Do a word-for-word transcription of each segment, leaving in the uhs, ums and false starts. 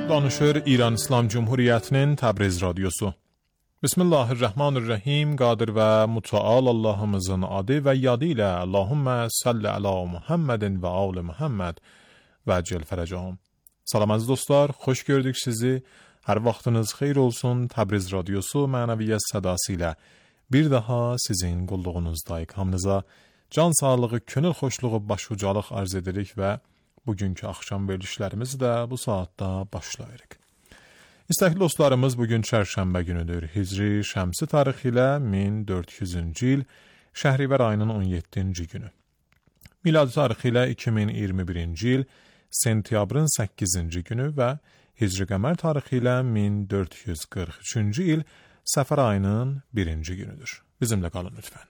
danışır İran İslam Cumhuriyetinin Təbriz Radyosu. Bismillahirrahmanirrahim. Qadir və Mütəal Allahımızın adı və yadı ilə Allahümmə salli ala Muhammedin və ali Muhammed və cəl fərəcahum. Salam əziz dostlar, xoş gördük sizi. Hər vaxtınız xeyir olsun. Təbriz Radyosu mənəviyyət sədası ilə bir daha sizin qulluğunuzdayıq. Hamınıza can sağlığı, könül xoşluğu, başucalıq arz edirik və bugünkü axşam verilişlərimizi də bu saatda başlayırıq. İstəkli dostlarımız, bugün çərşənbə günüdür. Hicri şəmsi tarixi ilə min dörd yüzüncü il, Şəhrivər ayının on yeddinci günü. Miladi tarixi ilə iki min iyirmi birinci il, sentyabrın səkkizinci günü və Hicri qəmər tarixi ilə min dörd yüz qırx üçüncü il, Səfər ayının birinci günüdür. Bizimlə qalın lütfən.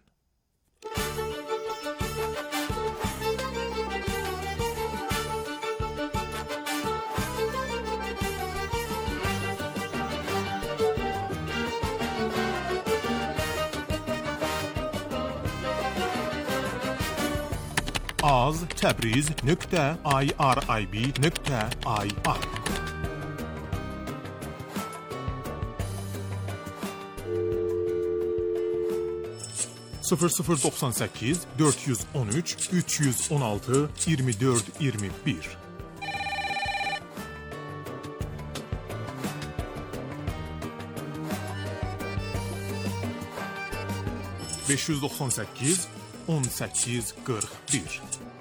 az təbriz nöqtə irib nöqtə ir sıfır sıfır doxsan səkkiz dörd yüz on üç üç yüz on altı iyirmi dörd iyirmi bir beş yüz doxsan səkkiz on səkkiz qırx bir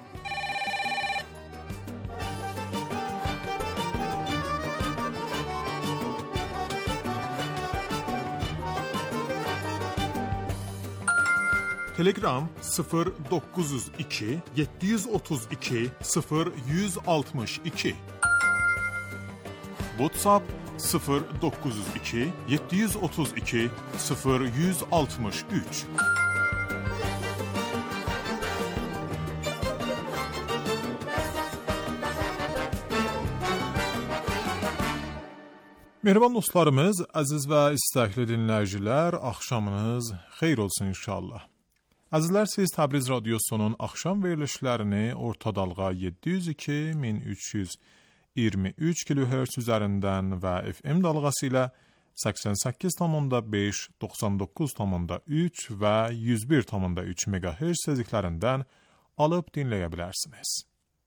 Telegram sıfır doqquz yüz iki yeddi yüz otuz iki sıfır yüz altmış iki WhatsApp sıfır doqquz yüz iki yeddi yüz otuz iki sıfır yüz altmış üç Mehriban dostlarımız, əziz və istəkli dinləyicilər, axşamınız xeyir olsun inşallah. Əzizlər, siz Təbriz Radyosu'nun axşam verilişlərini orta dalğa yeddi yüz iki min üç yüz iyirmi üç kilohertz üzərindən və F M dalğası ilə səksən səkkiz tam beş, doxsan doqquz tam üç və yüz bir tam üç megahertz tezliklərindən alıb dinləyə bilərsiniz.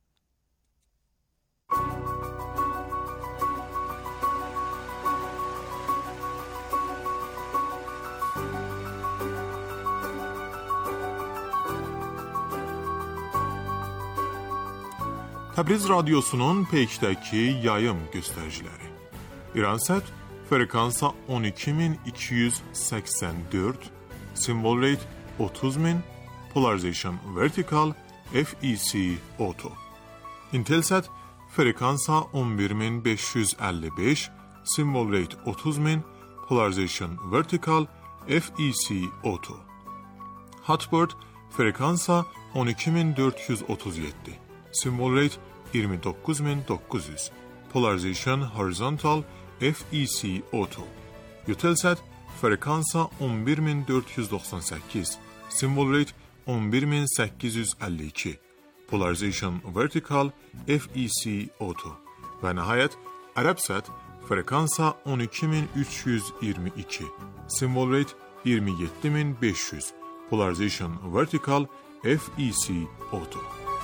Təbriz Radyosu'nun peykdəki yayım göstəriciləri. İransat frekansa on iki min iki yüz səksən dörd, symbol rate otuz min, polarization vertical, F E C auto. Intelsat frekansa on bir min beş yüz əlli beş, symbol rate otuz min, polarization vertical, F E C auto. Hotbird frekansa on iki min dörd yüz otuz yeddi. Symbol rate iyirmi doqquz min doqquz yüz. Polarization horizontal F E C auto. Eutelsat frekansa on bir min dörd yüz doxsan səkkiz. Symbol rate on bir min səkkiz yüz əlli iki. Polarization vertical F E C auto. Və nəhayət Arabsat frekansa on iki min üç yüz iyirmi iki. Symbol rate iyirmi yeddi min beş yüz. Polarization vertical F E C auto.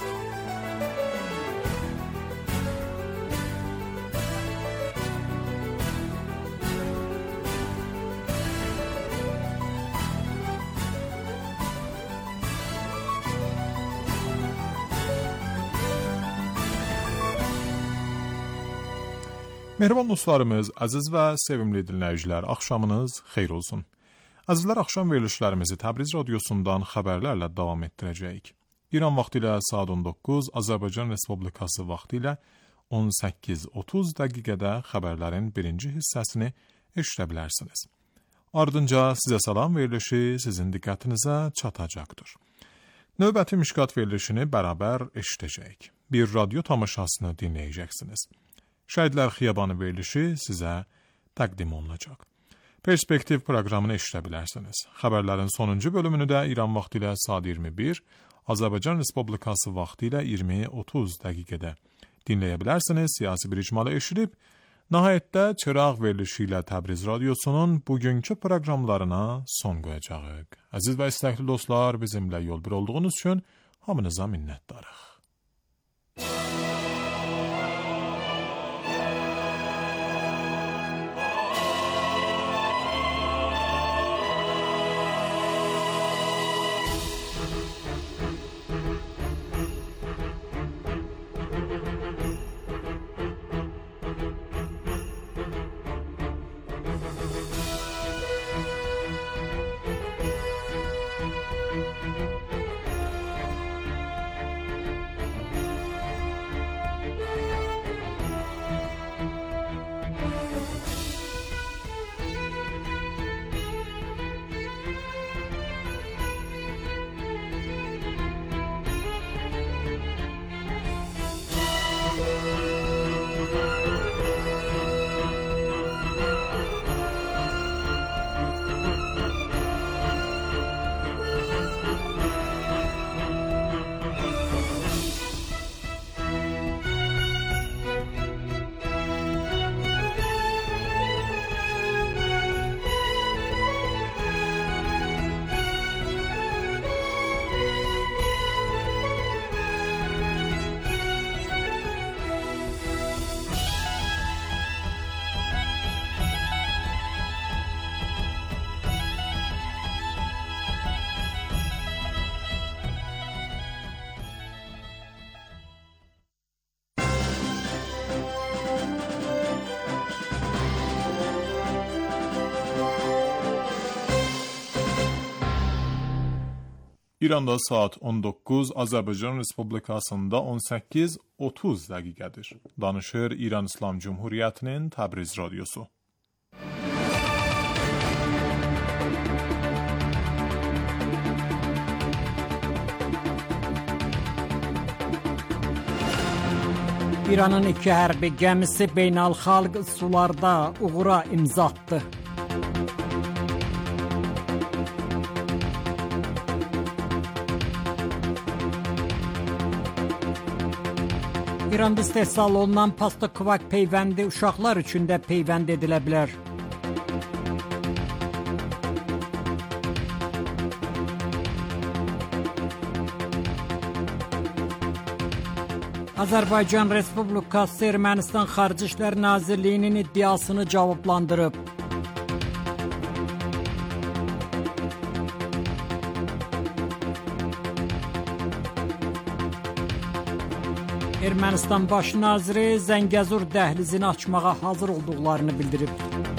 Mehriban dostlarımız, əziz və sevimli dinləyicilər, axşamınız xeyir olsun. Əzizlər, axşam verilişlərimizi Təbriz Radyosu'ndan xəbərlərlə davam etdirəcəyik. İran vaxtı ilə saat on doqquz, Azərbaycan Respublikası vaxtı ilə on səkkiz otuz dəqiqədə xəbərlərin birinci hissəsini eşidə bilərsiniz. Ardınca sizə salam verilişi sizin diqqətinizə çatacaqdır. Növbəti Mişqat verilişini bərabər eşidəcəyik. Bir radyo tamaşasını dinləyəcəksiniz. Şəhidlər Xiyabanı verilişi sizə təqdim olunacaq. Perspektiv proqramını eşidə bilərsiniz. Xəbərlərin sonuncu bölümünü də İran vaxtı ilə saat iyirmi bir, Azərbaycan Respublikası vaxtı ilə iyirmi otuz dəqiqədə dinləyə bilərsiniz. Siyasi bir icmalı eşidib, Nəhayətdə çıraq verilişi ilə Təbriz Radiosunun bugünkü proqramlarına son qoyacağıq. Əziz və istəkli dostlar, bizimlə yol bir olduğunuz üçün hamınıza minnətdarıq. İranda saat on doqquz, Azərbaycan Respublikasında on səkkiz otuz dəqiqədir. Danışır İran İslam Cumhuriyyətinin Təbriz Radiosu. İranın iki hərbi gəmisi beynəlxalq sularda uğura imza atdı. İranda istehsal olunan Pasta-Kvak peyvəndi uşaqlar üçün də peyvənd edilə bilər. Azərbaycan Respublikası Ermənistan Xarici İşlər Nazirliyinin iddiasını cavablandırıb. Ermənistan baş naziri Zəngəzur dəhlizini açmağa hazır olduqlarını bildirib.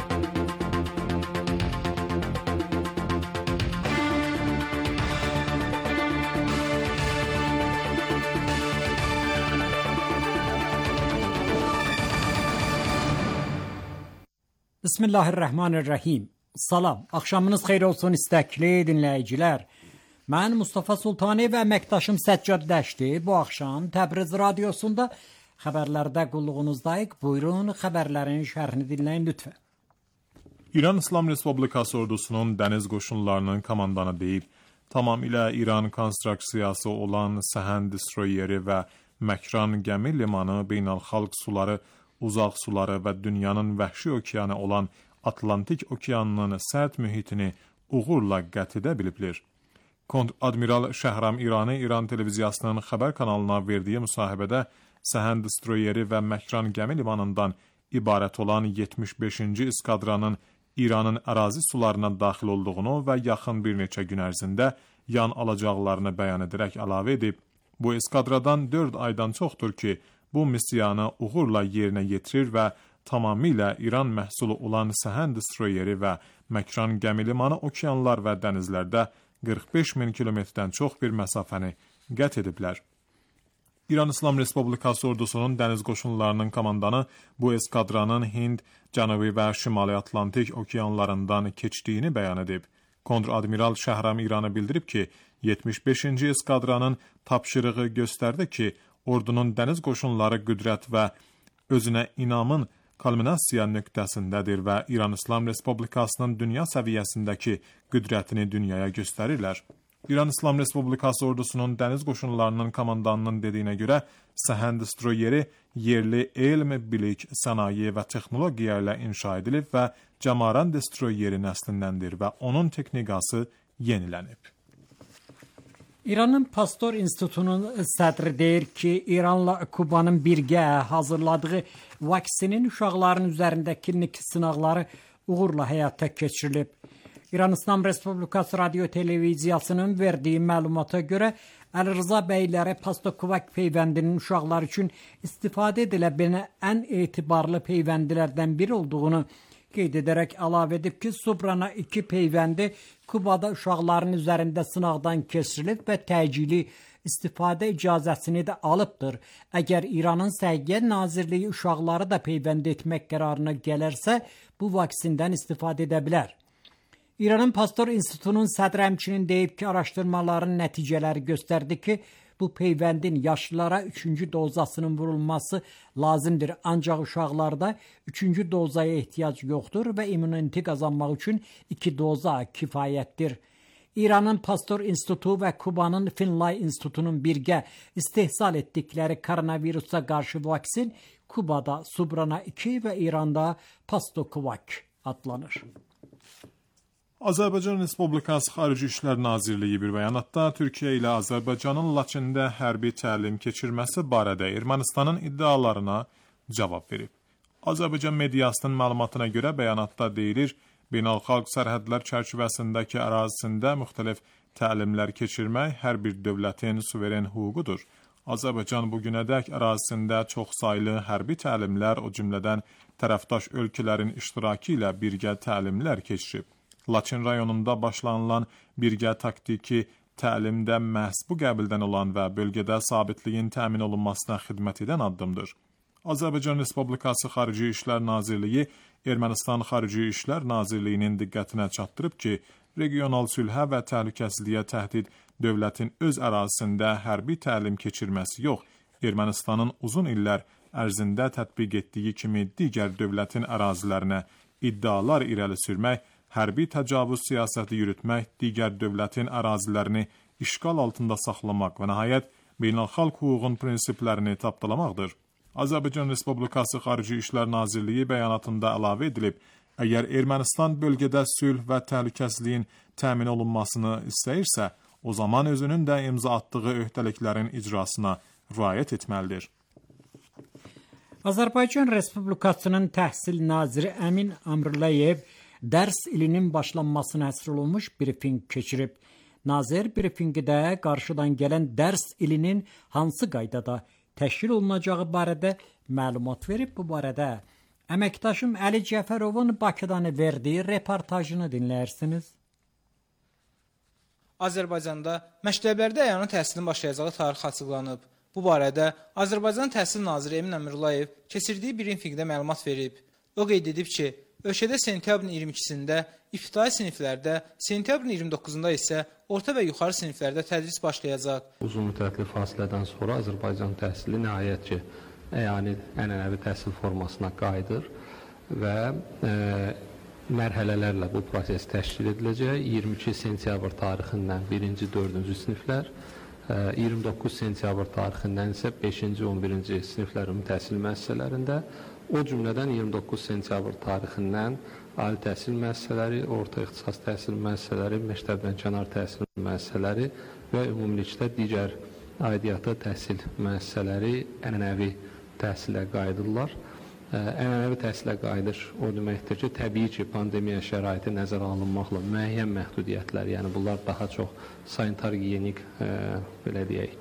Bismillahirrahmanirrahim. Salam, axşamınız xeyir olsun istəkli dinləyicilər. Mən Mustafa Sultani və əməkdaşım Səccad Dəşti bu axşam Təbriz Radiosunda xəbərlərdə qulluğunuzdayıq. Buyurun, xəbərlərin şərhini dinləyin lütfən. İran İslam Respublikası ordusunun dəniz qoşunlarının komandanı deyib, tamamilə İran konstruksiyası olan Səhənd destroyeri və Məkran gəmi limanı beynəlxalq suları, uzaq suları və dünyanın vəhşi okeanı olan Atlantik okeanının sərt mühitini uğurla qət edə biliblər. Kontr-admiral Şəhram İrani İran televiziyasının xəbər kanalına verdiyi müsahibədə Səhənd destroyeri və Məkran gəmi limanından ibarət olan yetmiş beşinci eskadranın İranın ərazi sularına daxil olduğunu və yaxın bir neçə gün ərzində yan alacaqlarını bəyan edərək əlavə edib, bu eskadradan dörd aydan çoxdur ki, bu missiyanı uğurla yerinə yetirir və tamamilə İran məhsulu olan Səhənd destroyeri və Məkran gəmi limanı okeanlar və dənizlərdə qırx beş min kilometrdən çox bir məsafəni qət ediblər. İran İslam Respublikası ordusunun dəniz qoşunlarının komandanı bu eskadranın Hind, Cənubi və Şimali Atlantik okeanlarından keçdiyini bəyan edib. Kontr-admiral Şəhram İranı bildirib ki, yetmiş beşinci eskadranın tapşırığı göstərdi ki, ordunun dəniz qoşunları qüdrət və özünə inamın kulminasiya nöqtəsindədir və İran İslam Respublikasının dünya səviyyəsindəki qüdrətini dünyaya göstərirlər. İran İslam Respublikası ordusunun dəniz qoşunlarının komandanının dediyinə görə, Səhənd destroyeri yerli elm, bilik, sənaye və texnologiya ilə inşa edilib və Camaran destroyeri nəslindəndir və onun texnikası yenilənib. İranın Pasteur İnstitutunun sədri deyir ki, İranla Kubanın birgə hazırladığı vaksinin uşaqların üzərində klinik sınaqları uğurla həyata keçirilib. İran İslam Respublikası Radio Televiziyasının verdiyi məlumata görə Əli Rıza bəyləri Pasteur-Kuvak peyvəndinin uşaqlar üçün istifadə edilə bilən ən etibarlı peyvəndilərdən biri olduğunu qeyd edərək əlavə edib ki, Subrana iki peyvəndi Kubada uşaqların üzərində sınaqdan keçirilib və təcili istifadə icazəsini də alıbdır. Əgər İranın Səhiyyə Nazirliyi uşaqları da peyvənd etmək qərarına gələrsə, bu vaksindən istifadə edə bilər. İranın Pasteur İnstitutunun sədri həmçinin deyib ki, araşdırmaların nəticələri göstərdi ki, bu peyvəndin yaşlılara üçüncü dozasının vurulması lazımdır. Ancaq uşaqlarda üçüncü dozaya ehtiyac yoxdur və immuniti qazanmaq üçün iki doza kifayətdir. İranın Pasteur İnstitutu və Kubanın Finlay İnstitutunun birgə istehsal etdikləri koronavirusa qarşı vaksin Kubada Subrana iki və İranda Pasteur-Kuvak adlanır. Azərbaycan Respublikası Xarici İşlər Nazirliyi bir bəyanatda Türkiyə ilə Azərbaycanın Laçında hərbi təlim keçirməsi barədə Ermənistanın iddialarına cavab verib. Azərbaycan mediasının məlumatına görə bəyanatda deyilir, beynəlxalq sərhədlər çərçivəsindəki ərazisində müxtəlif təlimlər keçirmək hər bir dövlətin suveren hüququdur. Azərbaycan bugünədək ərazisində çoxsaylı hərbi təlimlər, o cümlədən tərəfdaş ölkələrin iştirakı ilə birgə təlimlər keçirib. Laçın rayonunda başlanılan birgə taktiki təlimdə məhz bu qəbildən olan və bölgədə sabitliyin təmin olunmasına xidmət edən addımdır. Azərbaycan Respublikası Xarici İşlər Nazirliyi Ermənistan Xarici İşlər Nazirliyinin diqqətinə çatdırıb ki, regional sülhə və təhlükəsizliyə təhdid dövlətin öz ərazisində hərbi təlim keçirməsi yox, Ermənistanın uzun illər ərzində tətbiq etdiyi kimi digər dövlətin ərazilərinə iddialar irəli sürmək, hərbi təcavüz siyasəti yürütmək, digər dövlətin ərazilərini işğal altında saxlamaq və nəhayət beynəlxalq hüququn prinsiplərini tapdalamaqdır. Azərbaycan Respublikası Xarici İşlər Nazirliyi bəyanatında əlavə edilib, əgər Ermənistan bölgədə sülh və təhlükəsizliyin təmin olunmasını istəyirsə, o zaman özünün də imza atdığı öhdəliklərin icrasına riayət etməlidir. Azərbaycan Respublikasının Təhsil Naziri Əmin Əmrullayev dərs ilinin başlanmasına həsr olunmuş brifinq keçirib. Nazir brifinqdə qarşıdan gələn dərs ilinin hansı qaydada təşkil olunacağı barədə məlumat verib. Bu barədə əməkdaşım Əli Cəfərovun Bakıdan verdiyi reportajını dinləyirsiniz. Azərbaycanda məktəblərdə əyani təhsilin başlayacağı tarix açıqlanıb. Bu barədə Azərbaycan Təhsil Naziri Əmin Əmrullayev keçirdiyi brifinqdə məlumat verib. O qeyd edib ki, ölkədə sentyabrın iyirmi ikisində ibtidai siniflərdə, sentyabrın iyirmi doqquzunda isə orta və yuxarı siniflərdə tədris başlayacaq. Uzun müddətli fasilədən sonra Azərbaycan təhsili nəhayət ki, əyani ənənəvi təhsil formasına qayıdır və e, mərhələlərlə bu proses təşkil ediləcək. iyirmi iki sentyabr tarixindən birinci, dördüncü siniflər, e, iyirmi doqquz sentyabr tarixindən isə beşinci, on birinci siniflər ümumi təhsil müəssisələrində, o cümlədən iyirmi doqquz sentyabr tarixindən ali təhsil müəssisələri, orta ixtisas təhsil müəssisələri, məktəbdən kənar təhsil müəssisələri və ümumilikdə digər aidiyyatı təhsil müəssisələri ənənəvi təhsilə qayıdırlar. Ənənəvi təhsilə qayıdış o deməkdir ki, təbii ki, pandemiya şəraiti nəzərə alınmaqla müəyyən məhdudiyyətlər, yəni bunlar daha çox sanitar-giyenik, belə deyək,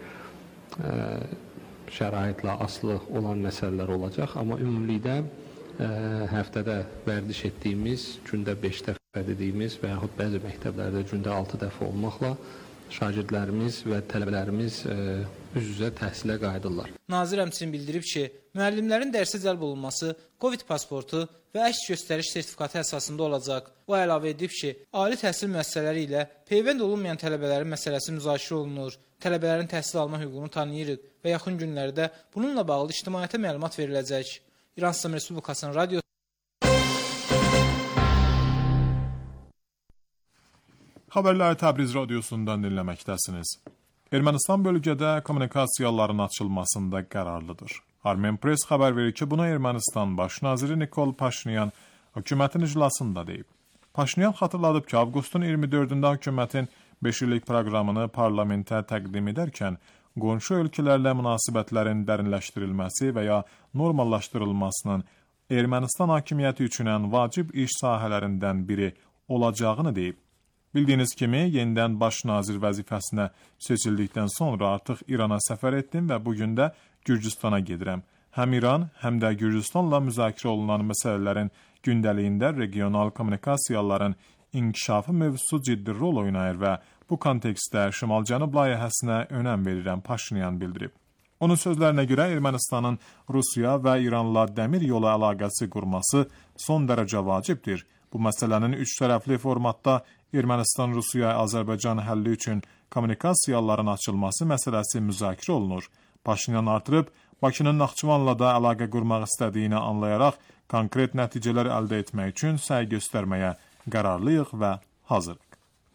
şəraitlə asılı olan məsələlər olacaq, amma ümumilikdə ə, həftədə vərdiş etdiyimiz, gündə beş dəfə dediyimiz və yaxud bəzi məktəblərdə gündə altı dəfə olmaqla şagirdlərimiz və tələbələrimiz ə, üz-üzə təhsilə qayıdırlar. Nazir həmçinin bildirib ki, müəllimlərin dərsə cəlb olunması Covid pasportu və əks göstəriş sertifikatı əsasında olacaq. O əlavə edib ki, ali təhsil müəssisələri ilə peyvənd olunmayan tələbələrin məsələsi müzakirə olunur. Tələbələrin təhsil alma hüququnu tanıyırıq və yaxın günlərdə bununla bağlı ictimaiyyətə məlumat veriləcək. İran İslam Respublikasının radiosu Xəbərləri Təbriz radiosundan dinləməkdəsiniz. Ermənistan bölgədə kommunikasiyaların açılmasında qərarlıdır. Armen Press xəbər verir ki, bunu Ermənistan baş naziri Nikol Paşinyan hökumətin iclasında deyib. Paşinyan xatırladıb ki, avqustun iyirmi dördündə hökumətin beş illik proqramını parlamentə təqdim edərkən, qonşu ölkələrlə münasibətlərin dərinləşdirilməsi və ya normallaşdırılmasının Ermənistan hakimiyyəti üçün ən vacib iş sahələrindən biri olacağını deyib. Bildiyiniz kimi, yenidən baş nazir vəzifəsinə seçildikdən sonra artıq İrana səfər etdim və bugün də Gürcüstana gedirəm. Həm İran, həm də Gürcüstanla müzakirə olunan məsələlərin gündəliyində regional kommunikasiyaların inkişafı mövzusu ciddi rol oynayır və bu kontekstdə Şimal-Cənub layihəsinə önəm verirəm, Paşinyan bildirib. Onun sözlərinə görə Ermənistanın Rusiya və İranla dəmir yolu əlaqəsi qurması son dərəcə vacibdir. Bu məsələnin üç tərəfli formatda Ermənistan, Rusiya, Azərbaycan həlli üçün kommunikasiyaların açılması məsələsi müzakirə olunur. Paşinyan artırıb, Bakının Naxçıvanla da əlaqə qurmaq istədiyini anlayaraq konkret nəticələr əldə etmək üçün səy göstərməyə qərarlıyıq və hazırıq.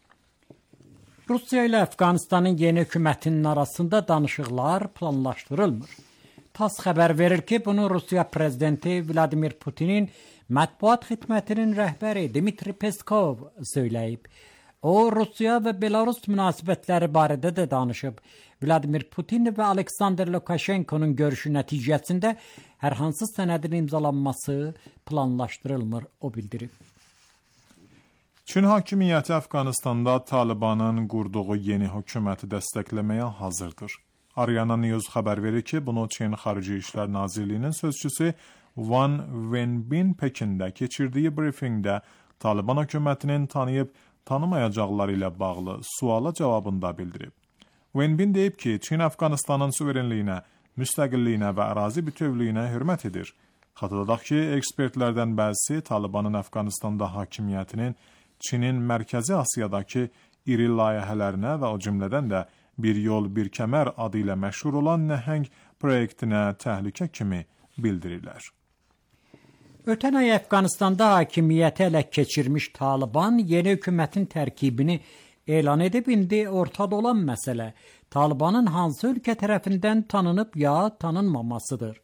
Rusiya ilə Əfqanistanın yeni hökumətinin arasında danışıqlar planlaşdırılmır. TASS xəbər verir ki, bunu Rusiya prezidenti Vladimir Putinin mətbuat xidmətinin rəhbəri Dmitri Peskov söyləyib. O, Rusiya və Belarus münasibətləri barədə də danışıb. Vladimir Putin və Aleksandr Lukashenko'nun görüşü nəticəsində hər hansı sənədin imzalanması planlaşdırılmır, o bildirib. Çin hakimiyyəti Əfqanistanda Talibanın qurduğu yeni hökuməti dəstəkləməyə hazırdır. Ariana News xəbər verir ki, bunu Çin Xarici İşlər Nazirliyinin sözçüsü Wang Wenbin Pekində keçirdiyi briefingdə Taliban hökumətinin tanıyıb tanımayacaqları ilə bağlı suala cavabında bildirib. Wenbin deyib ki, Çin Əfqanistanın suverenliyinə, müstəqilliyinə və ərazi bütövlüyünə hörmət edir. Xatırladaq ki, ekspertlərdən bəzisi Talibanın Əfqanistanda hakimiyyətinin Çinin Mərkəzi Asiyadakı iri layihələrinə və o cümlədən də Bir yol, bir kəmər adı ilə məşhur olan nəhəng proyektinə təhlükə kimi bildirirlər. Ötən ay Əfqanistanda hakimiyyəti ələ keçirmiş Taliban yeni hökumətin tərkibini elan edib, indi ortada olan məsələ Talibanın hansı ölkə tərəfindən tanınıb ya tanınmamasıdır.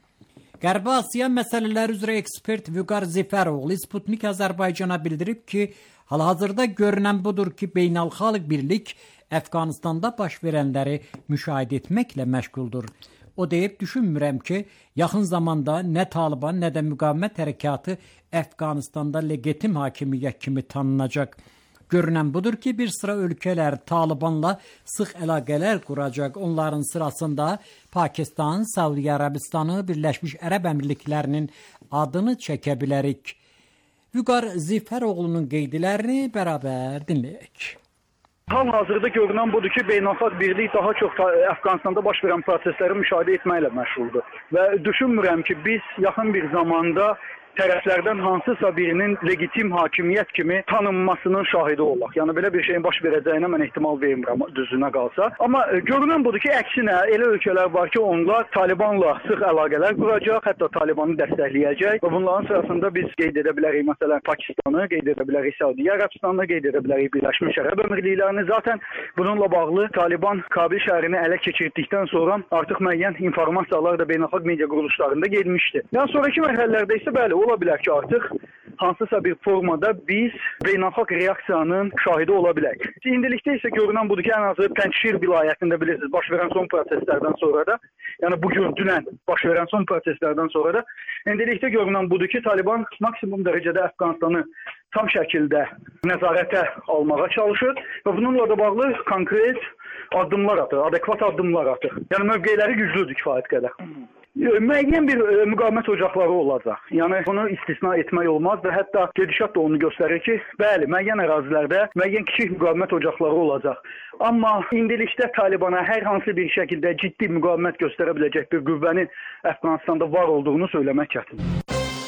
Qərbi Asiya məsələləri üzrə ekspert Vüqar Zifəroğlu Sputnik Azərbaycana bildirib ki, hal-hazırda görünən budur ki, beynəlxalq birlik Əfqanistanda baş verənləri müşahidə etməklə məşğuldur. O deyib, düşünmürəm ki, yaxın zamanda nə Taliban, nə də müqavimət hərəkatı Əfqanistanda legitim hakimiyyət kimi tanınacaq. Görünən budur ki, bir sıra ölkələr Talibanla sıx əlaqələr quracaq. Onların sırasında Pakistan, Saudiya Ərəbistanı, Birləşmiş Ərəb Əmirliklərinin adını çəkə bilərik. Vüqar Zifəroğlu'nun qeydlərini bərabər dinləyək. Hal-hazırda görünən budur ki, beynəlxalq birlik daha çox Əfqanistanda baş verən prosesləri müşahidə etməklə məşğuldur. Və düşünmürəm ki, biz yaxın bir zamanda tərəflərdən hansısa birinin legitim hakimiyyət kimi tanınmasının şahidi olaq. Yəni belə bir şeyin baş verəcəyinə mən ehtimal vermirəm düzünə qalsa. Amma görünən budur ki, əksinə elə ölkələr var ki, onlar Talibanla sıx əlaqələr quracaq, hətta Talibanı dəstəkləyəcək və bunların sırasında biz qeyd edə bilərik məsələn Pakistanı, qeyd edə bilərik Saudiya Ərəbistanı, qeyd edə bilərik Birləşmiş Ərəb Əmirliklərini. Zaten bununla bağlı Taliban Kabil şəhərini ələ keçirdikdən sonra artıq müəyyən informasiyalar da beynəlxalq media quruluşlarında getmişdi. Yəni sonraki mərhələlərdə isə bəli ola bilər ki, artıq hansısa bir formada biz beynəlxalq reaksiyanın şahidi ola bilək. İndilikdə isə görünən budur ki, ən azı Pənşir vilayətində bilirsiniz, baş verən son proseslərdən sonra da, yəni bugün, dünən baş verən son proseslərdən sonra da, indilikdə görünən budur ki, Taliban maksimum dərəcədə Əfqanistanı tam şəkildə nəzarətə almağa çalışır və bununla da bağlı konkret addımlar atır, adekvat addımlar atır. Yəni mövqeləri güclüdür kifayət qədər. Müəyyən bir e, müqavimət ocaqları olacaq. Yəni bunu istisna etmək olmaz və hətta gedişat da onu göstərir ki, bəli, müəyyən ərazilərdə müəyyən kiçik müqavimət ocaqları olacaq. Amma indilikdə Talibana hər hansı bir şəkildə ciddi müqavimət göstərə biləcək bir qüvvənin Əfqanistanda var olduğunu söyləmək çətindir.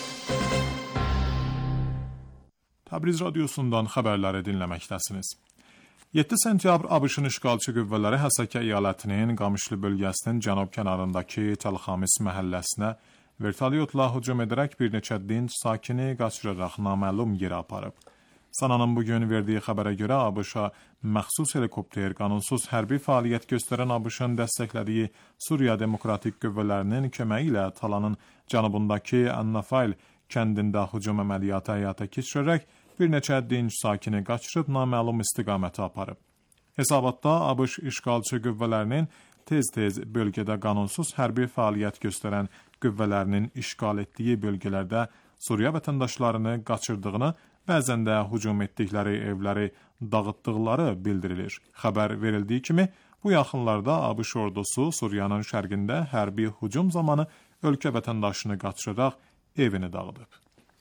Təbriz radiosundan xəbərləri dinləməkdəsiniz. yeddi sentyabr ABŞ-ın işğalçı qüvvələri Həsəkə əyalətinin Qamışlı bölgəsinin cənub kənarındakı Təlxamis məhəlləsinə vertolyotla hücum edərək bir neçə dinc sakini qaçıraraq naməlum yerə aparıb. Sananın bugün verdiği xəbərə görə ABŞ-a məxsus helikopter qanunsuz hərbi fəaliyyət göstərən ABŞ-ın dəstəklədiyi Suriya Demokratik Qüvvələrinin köməyi ilə Talanın cənubundakı An-Nafayl kəndində hücum əməliyyatı həyata keçirərək bir neçə dinc sakini qaçırıb naməlum istiqamətə aparıb. Hesabatda ABŞ işğalçı qüvvələrinin tez-tez bölgədə qanunsuz hərbi fəaliyyət göstərən qüvvələrinin işğal etdiyi bölgələrdə Suriya vətəndaşlarını qaçırdığını, bəzən də hücum etdikləri evləri dağıtdıqları bildirilir. Xəbər verildiyi kimi, bu yaxınlarda ABŞ ordusu Suriyanın şərqində hərbi hücum zamanı ölkə vətəndaşını qaçıraraq evini dağıdıb.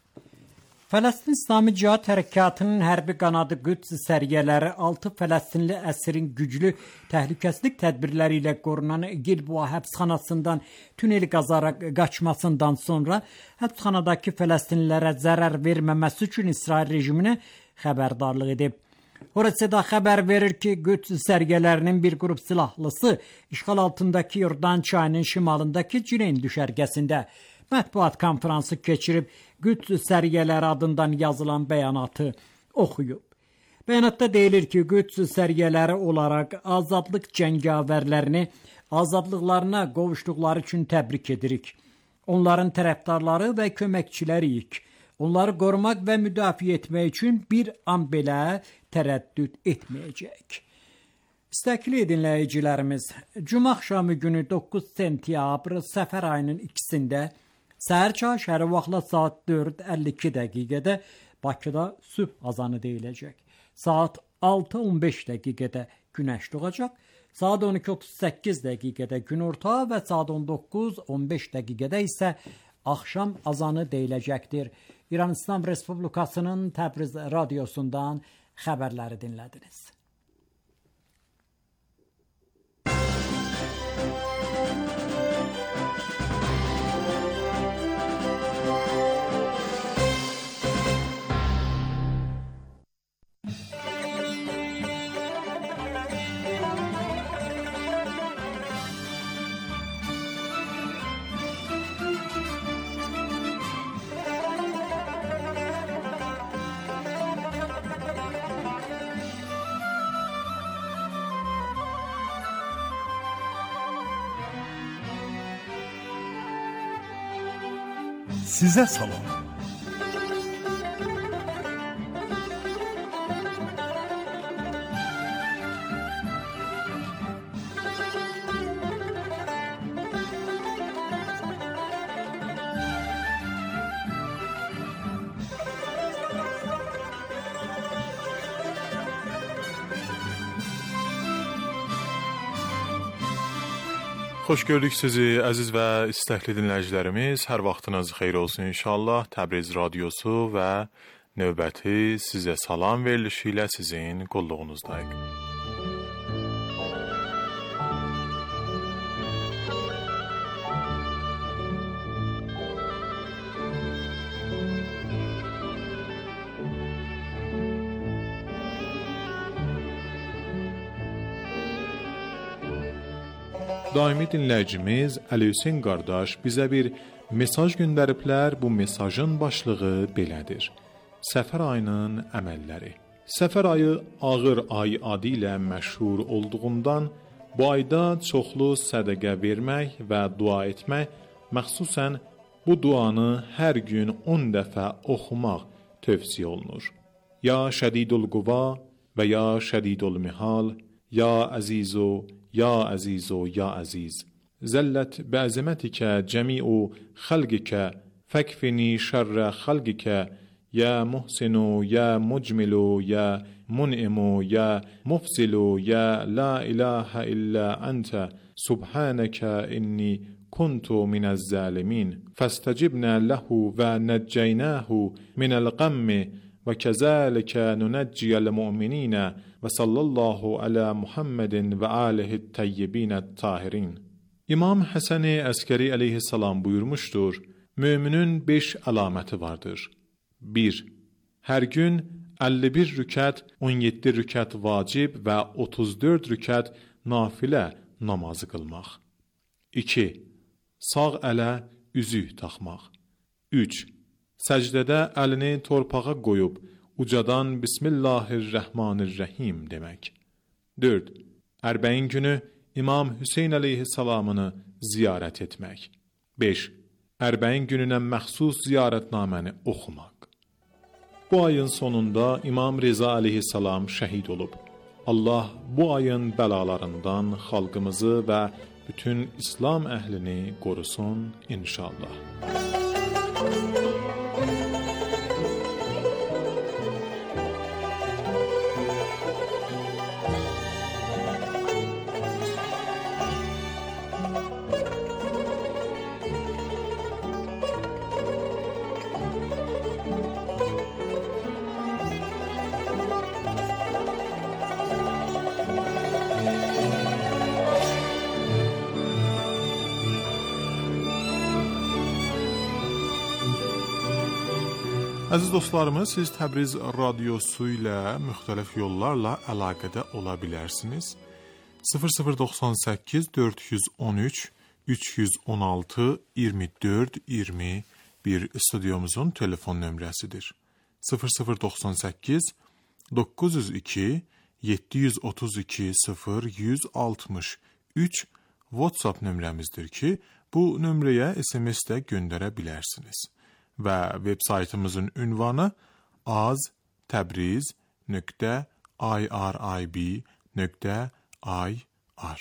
Fələstin İslami Cihad Hərəkatının hərbi qanadı Qüds səriyələri altı Fələstinli əsirin güclü təhlükəsizlik tədbirləri ilə qorunan Gilboa həbsxanasından tüneli qazaraq qaçmasından sonra həbsxanadakı Fələstinlilərə zərər verməməsi üçün İsrail rejiminə xəbərdarlıq edib. Orada xəbər verir ki, Qüds səriyələrinin bir qrup silahlısı işğal altındakı Yordan çayının şimalındakı Cineyn düşərgəsində mətbuat konfransı keçirib Qüds səriyələri adından yazılan bəyanatı oxuyub. Bəyanatda deyilir ki, Qüds səriyələri olaraq azadlıq cəngavərlərini azadlıqlarına qovuşduqları üçün təbrik edirik. Onların tərəfdarları və köməkçiləriyik. Onları qorumaq və müdafiə etmək üçün bir an belə tərəddüd etməyəcək. İstəkli dinləyicilərimiz, Cuma axşamı günü doqquz sentyabr səfər ayının ikisində səhər çağı şəhəri vaxtla saat dörd əlli iki dəqiqədə Bakıda sübh azanı deyiləcək. Saat altı on beş dəqiqədə günəş doğacaq. Saat on iki otuz səkkiz dəqiqədə günorta və saat on doqquz on beş dəqiqədə isə axşam azanı deyiləcəkdir. İran İslam Respublikasının Təbriz radiosundan xəbərləri dinlədiniz. Sizə salam. Xoş gördük sizi əziz və istəkli dinləyicilərimiz. Hər vaxtınız xeyir olsun inşallah. Təbriz radiosu və növbəti sizə salam verilişi ilə sizin qulluğunuzdayıq. Daimi dinləyicimiz Əli Hüseyn qardaş bizə bir mesaj göndəriblər. Bu mesajın başlığı belədir: Səfər ayının əməlləri. Səfər ayı ağır ay adı ilə məşhur olduğundan bu ayda çoxlu sədəqə vermək və dua etmək, məxsusən bu duanı hər gün on dəfə oxumaq tövsiyə olunur. Ya şədidul quva və ya şədidul mihal, ya əzizu يا عزيز يا عزيز زلت بعظمتك جميع خلقك فاكفني شر خلقك يا محسن يا مجمل يا منعم يا مفضل يا لا إله إلا أنت سبحانك إني كنت من الظالمين فاستجبنا له ونجيناه من الغم وكذلك ننجي المؤمنين وصلى الله على محمد وآله الطيبين الطاهرين. İmam Həsən Əskəri əleyhissalam buyurmuşdur: Möminin beş əlaməti vardır. bir. Hər gün əlli bir rükət, on yeddi rükət vacib və otuz dörd rükət nafilə namazı qılmaq. iki. Sağ ələ üzük taxmaq. üç. Səcdədə əlini torpağa qoyub ucadan Bismillahirrahmanirrahim demek. dört. Ərbəin günü İmam Hüseyn əleyhissalamını ziyarət etmək. beş. Ərbəin gününə məxsus ziyarətnaməni oxumaq. Bu ayın sonunda İmam Reza əleyhissalam şəhid olub. Allah bu ayın bəlalarından xalqımızı və bütün İslam əhlini qorusun inşallah. Əziz dostlarımız, siz Təbriz radiosu ilə müxtəlif yollarla əlaqədə ola bilərsiniz. sıfır sıfır doxsan səkkiz dörd yüz on üç üç yüz on altı iyirmi dörd iyirmi bir stüdyomuzun telefon nömrəsidir. sıfır sıfır doxsan səkkiz doqquz yüz iki yeddi yüz otuz iki sıfır yüz altmış üç WhatsApp nömrəmizdir ki, bu nömrəyə S M S də göndərə bilərsiniz. Və web saytımızın ünvanı az təbriz nöqtə irib nöqtə ir.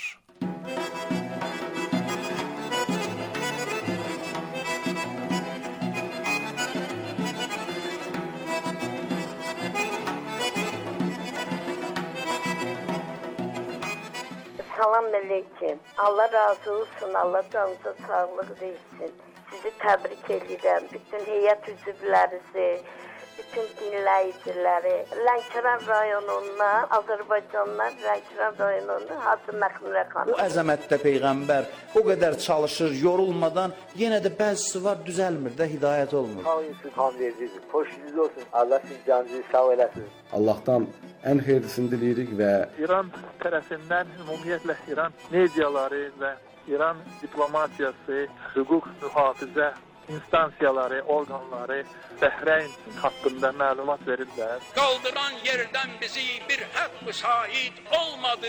Salam aleyküm. Allah razı olsun. Allah canınıza sağlıq versin. Sizi təbrik edirəm. Bütün heyət üzvlərinizi, bütün dinləyiciləri, Lənkəran rayonundan, Azərbaycandan Lənkəran rayonundan Hacı Məxmurə xanım. Bu əzəmətdə Peyğəmbər o qədər çalışır, yorulmadan, yenə də bəzisi var, düzəlmir də, hidayət olmur. Hamınızın hamvericidir. Xoşunuz olsun. Allah sizin canınızı sağ eləsin. Allah'tan en hayırlısını dileyirik ve İran tərəfindən ümumiyyətlə İran mediaları və İran diplomatiyası, hüquq mühafizə instansiyaları, orqanları Bəhreyn haqqında məlumat verirlər. Qaldıran yerdən bizi bir haqq şahid olmadı.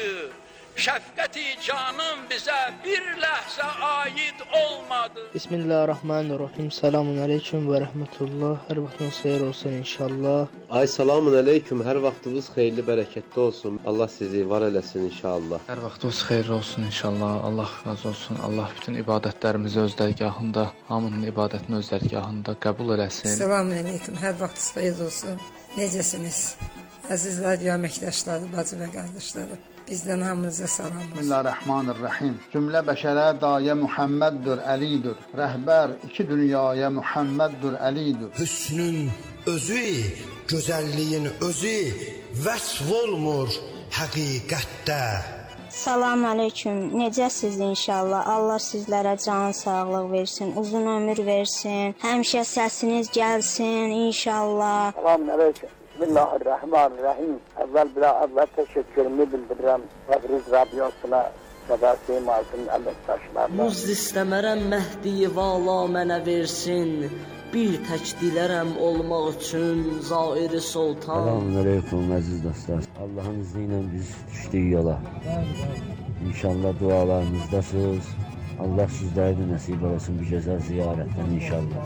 Şəfqəti canım bizə bir ləhzə aid olmadı. Bismillahirrahmanirrahim. Selamun aleyküm və rəhmətullah. Hər vaxtınız xeyir olsun inşallah. Ay selamun aleyküm. Hər vaxtınız xeyirli, bərəkətli olsun. Allah sizi var eləsin inşallah. Hər vaxtınız xeyirli olsun inşallah. Allah razı olsun. Allah bütün ibadətlərimizi öz dərgahında, hamının ibadətini öz dərgahında qəbul eləsin. Selamun aleyküm. Hər vaxtınız xeyir olsun. Necəsiniz? Əziz radio əməkdaşları, bacı və qardaşları. Bizdən hamınıza salam olsun. Bismillahirrahmanirrahim. Cümlə bəşərə dayə Muhammeddur, Əlidir. Rəhbər iki dünyaya Muhammeddur, Əlidir. Hüsnün özü, gözəlliyin özü vəsf olmur həqiqətdə. Salam aleyküm. Necəsiz inşallah? Allah sizlərə can sağlıq versin, uzun ömür versin. Həmişə səsiniz gəlsin inşallah. Salam aleyküm. Bismillahirrahmanirrahim. Əvvəl bir əvvəl təşəkkürümü bildirirəm Təbriz radiosuna və də Seymaltın əməkdaşlarına. Muz istəmərəm Məhdi-i vala mənə versin. Bir tək dilərəm olmaq üçün Zair-i Sultan. Selamünaleyküm əziz dostlar. Allah'ın izni ilə biz düşdük yola. İnşallah dualarınızdasınız. Allah sizlərə də nəsib olsun bir gözəl ziyarətdən inşallah.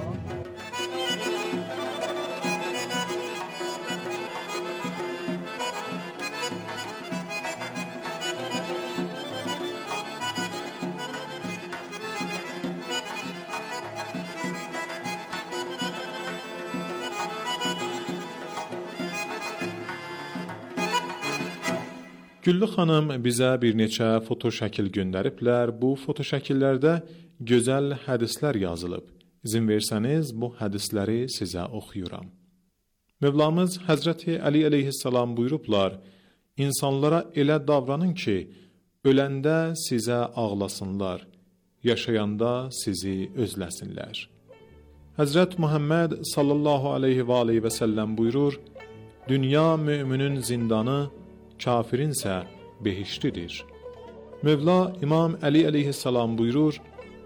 Güllü xanım bizə bir neçə foto şəkil göndəriblər. Bu foto şəkillərdə gözəl hədislər yazılıb. İzin versəniz bu hədisləri sizə oxuyuram. Mövlamız Həzrəti Əli əleyhissalam buyurublar: İnsanlara elə davranın ki, öləndə sizə ağlasınlar, yaşayanda sizi özləsinlər. Həzrət Muhammed sallallahu aleyhi və aleyhi və səlləm buyurur: Dünya müminin zindanı, kafirinsə behiştidir. Mövla İmam Əli əleyhissalam buyurur: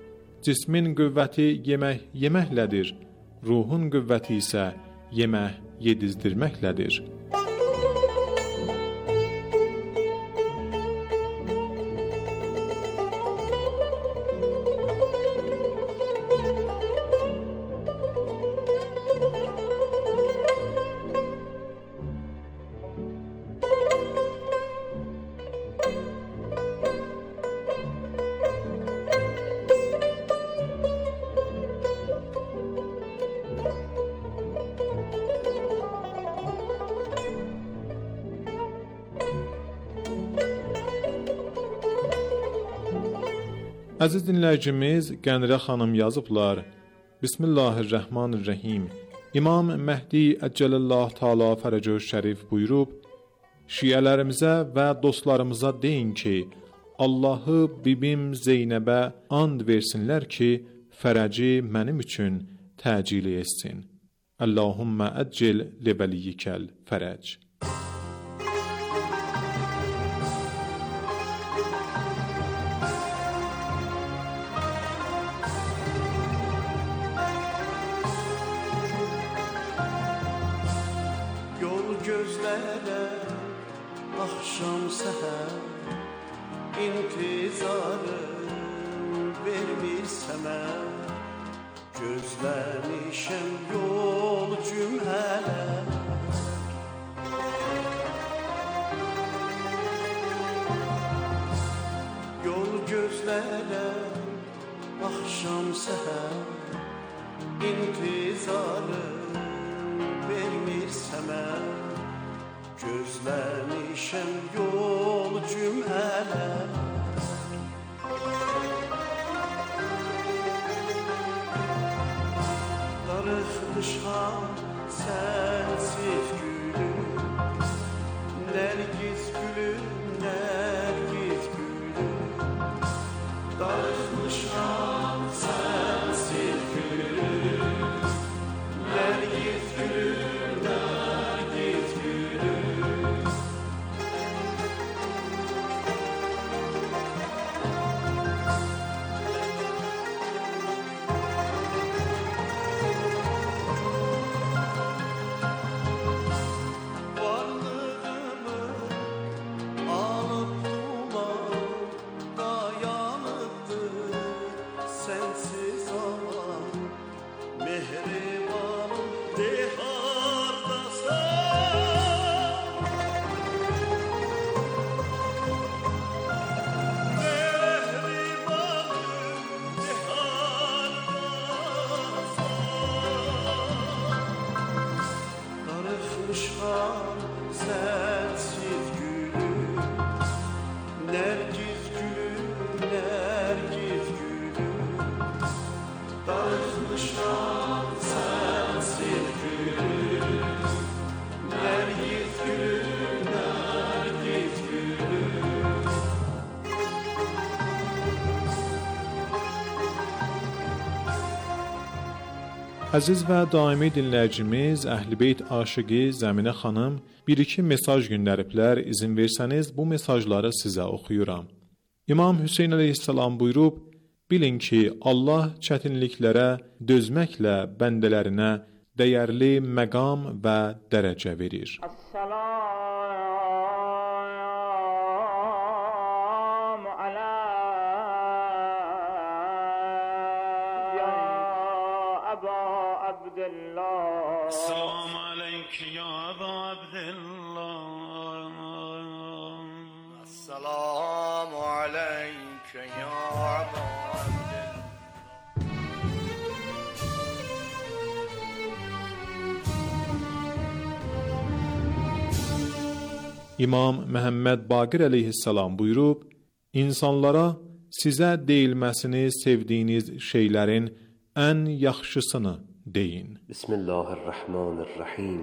Cismin qüvvəti yemək yeməklədir, ruhun qüvvəti isə yemək yedizdirməklədir. Əziz dinləyicimiz Qənirə xanım yazıblar. Bismillahirrahmanirrahim. İmam Məhdi Əccələllah Taala Fərəcü Şərif buyurub, şiələrimizə və dostlarımıza deyin ki, Allahı bibim Zeynəbə and versinlər ki, fərəci mənim üçün təcil etsin. Allahümmə əccil libəliyikəl fərəc. Akşam seher intizarım vermirsəmə gözləmişəm yol cümlələ yol gözlələ akşam seher intizarım vermirsəmə gözləmişəm yol cümlələ Darıxmışam sənsiz gülüm Nərgiz gülüm, nərgiz gülüm Darıxmışam sənsiz gülüm Nərgiz gülüm, nərgiz gülüm Əziz və daimi dinləyicimiz Əhl-i-Beyt aşıqı Zəminə xanım bir-iki mesaj göndəriblər. İzin versəniz bu mesajları sizə oxuyuram. İmam Hüseyn əleyhissalam buyurub, bilin ki, Allah çətinliklərə dözməklə bəndələrinə dəyərli məqam və dərəcə verir. السلام عليك يا أبا عبد الله السلام عليك يا أبا عبد الله İmam Məhəmməd Baqir əleyhissalam buyurub, insanlara sizə deyilməsini sevdiyiniz şeylərin ən yaxşısını deyin. Bismillahirrahmanirrahim.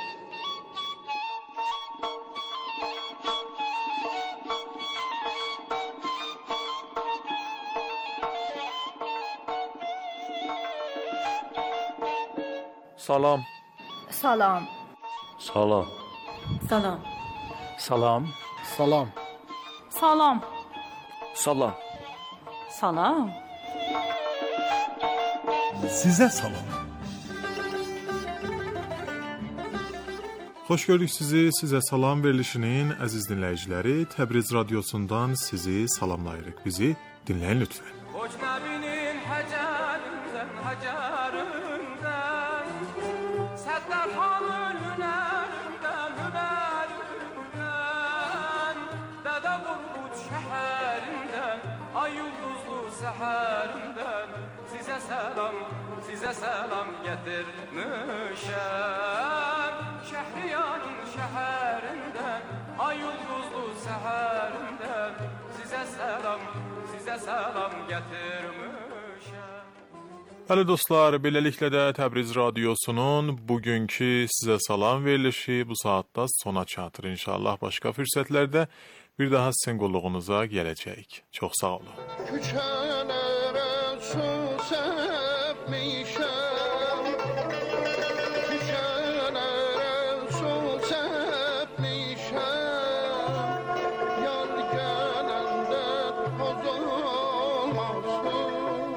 Salam. Salam. Salam. Salam. Salam. Salam. Salam. Salam. Salam. Sizə salam. Xoş gördük sizi. Sizə salam verilişinin əziz dinləyiciləri, Təbriz radiosundan sizi salamlayırıq. Bizi dinləyin lütfən. Hocnabinin həcərindən, həcərindən, Səttarxanın hünərindən, hünərindən, Dədə Qorqud şəhərindən, ay ulduzlu səhərindən, sizə səlam, sizə səlam gətirmişəm. Şəhriyanın şəhərindən, ay ulduzlu səhərindən, sizə səlam, sizə səlam gətirmişəm. Bəli dostlar, beləliklə də Təbriz radiosunun bugünkü sizə salam verilişi bu saatda sona çatır. İnşallah başqa fürsətlərdə bir daha sizin qulluğunuza gələcəyik. Çox sağ olun. Küçələrə su səpmişəm, küçələrə su səpmişəm, yar gələndə toz olmasın,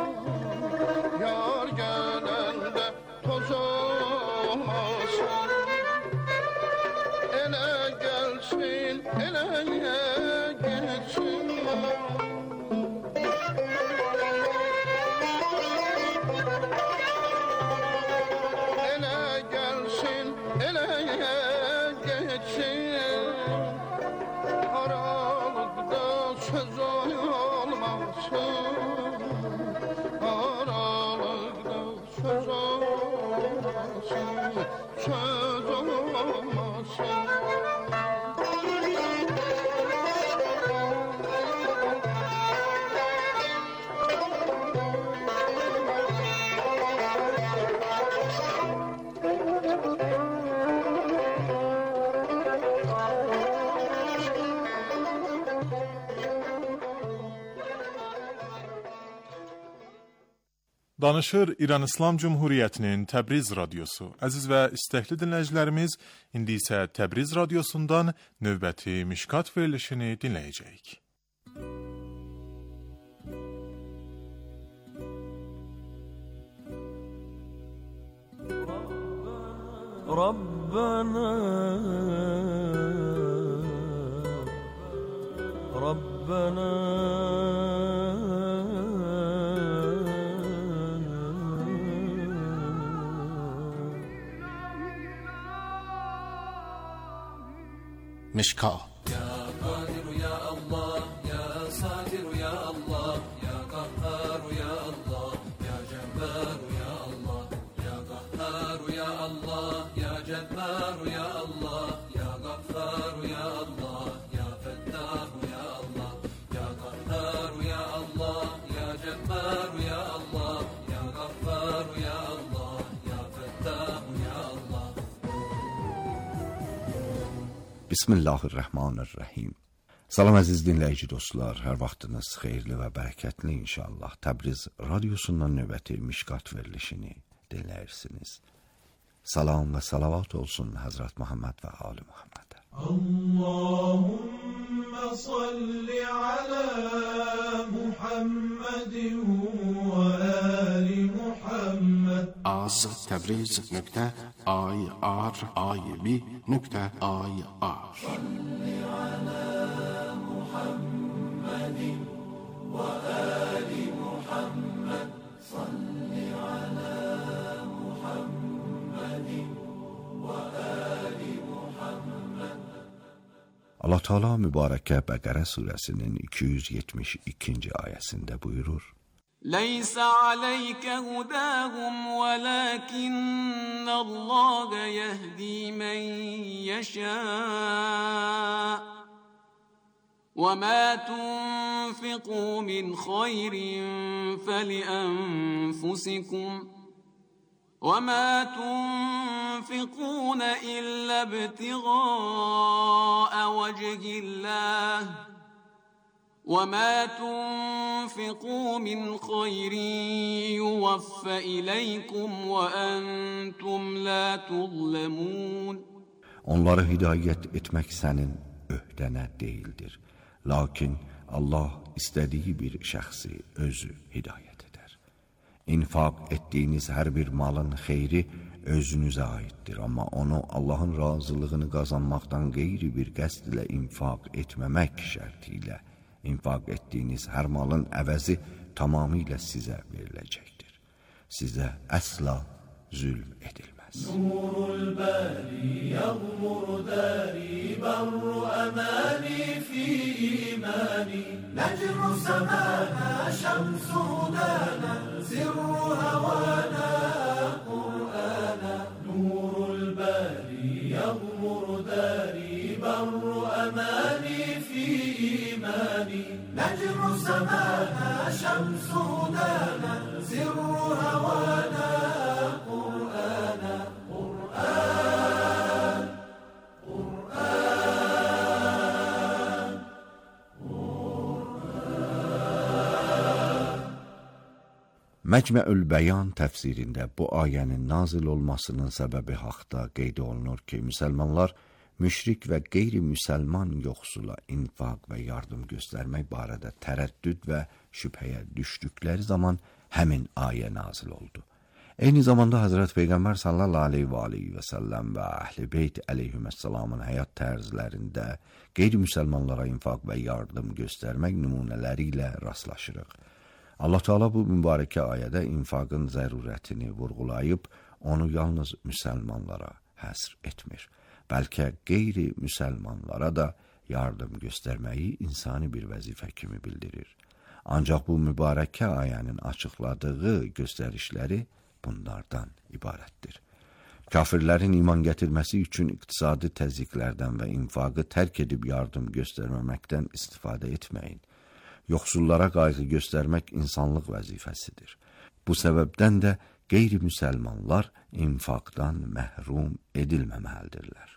yar gələndə toz olmasın, elə gəlsin, elə geçsin. Ele gelsin, ele geçsin. Aralıkta söz olmasın, aralıkta söz olmasın, söz olmasın. Danışır İran İslam Cumhuriyyətinin Təbriz radiosu. Əziz və istəkli dinləyicilərimiz, indi isə Təbriz radiosundan növbəti Mişkat verilişini dinləyəcəyik. Rabbana Rabbana مشکات Ya Kadir ya Allah, ya Satir ya Allah, ya Kahhar ya Allah, ya Cebbar ya Allah, ya Kahhar ya Allah, ya Cebbar ya Allah, ya Ghaffar ya Allah, ya Fettah ya Allah, ya Kahhar ya Allah, ya Cebbar ya Allah, ya Ghaffar ya Allah, ya Fettah ya Allah. Bismillahirrahmanirrahim. Salam əziz dinləyici dostlar, hər vaxtınız xeyirli və bərəkətli inşallah. Təbriz radiosundan növbəti Mişkat verilişini dinləyirsiniz. Salam və salavat olsun Həzrət Muhammed və Ali Muhammed. Allahümme salli ala Muhammedin və ali Muhammed. az təbriz nöqtə ay ar ay bi nöqtə ay ar. Salli ala Muhammedin və ali Muhammed. Salli ala Muhammedin və ali Muhammed. Allah Teala mübarəkə Bəqərə surəsinin iki yüz yetmiş ikinci ayəsində buyurur: ليس عليك هداهم ولكن الله يهدي من يشاء وما تنفقوا من خير فلأنفسكم وما تنفقون إلا ابتغاء وجه الله وما تنفقوا من خير يوفى إليكم وأنتم لا تظلمون. Onları hidayət etmək sənin öhdənə deyildir. Lakin Allah istədiyi bir şəxsi özü hidayət edər. İnfaq etdiyiniz hər bir malın xeyri özünüzə aiddir, amma onu Allahın razılığını qazanmaqdan qeyri bir qəsd ilə infaq etməmək şərti ilə infaq etdiyiniz hər malın əvəzi tamamilə sizə veriləcəkdir. Sizə əsla zülm edilməz. Nurul bari yağmur dari barru amani fi imani necru semana şemsu dana sirru havana Qur'ana Nurul bari yağmur dari barru amani fi imani necru semana şemsu dana sirru havana Qur'ana Qur'an Qur'an Qur'an Məcməül Bəyan təfsirində bu ayənin nazil olmasının səbəbi haqda qeyd olunur ki, müsəlmanlar müşrik və qeyri-müsəlman yoxsula infaq və yardım göstərmək barədə tərəddüd və şübhəyə düşdükləri zaman həmin ayə nazil oldu. Eyni zamanda Hazret Peyğəmbər sallallahu aleyhi və aleyhi və səlləm və əhl-i beyt əleyhüməssəlamın həyat tərzlərində qeyri-müsəlmanlara infaq və yardım göstərmək nümunələri ilə rastlaşırıq. Allah Teala bu mübarəkə ayədə infaqın zərurətini vurğulayıb, onu yalnız müsəlmanlara həsr etmir. Bəlkə qeyri-müsəlmanlara da yardım göstərməyi insani bir vəzifə kimi bildirir. Ancaq bu mübarəkə ayənin açıqladığı göstərişləri bunlardan ibarətdir. Kafirlərin iman gətirməsi üçün iqtisadi təzyiqlərdən və infaqı tərk edib yardım göstərməməkdən istifadə etməyin. Yoxsullara qayğı göstərmək insanlıq vəzifəsidir. Bu səbəbdən də qeyri-müsəlmanlar infaqdan məhrum edilməməlidirlər.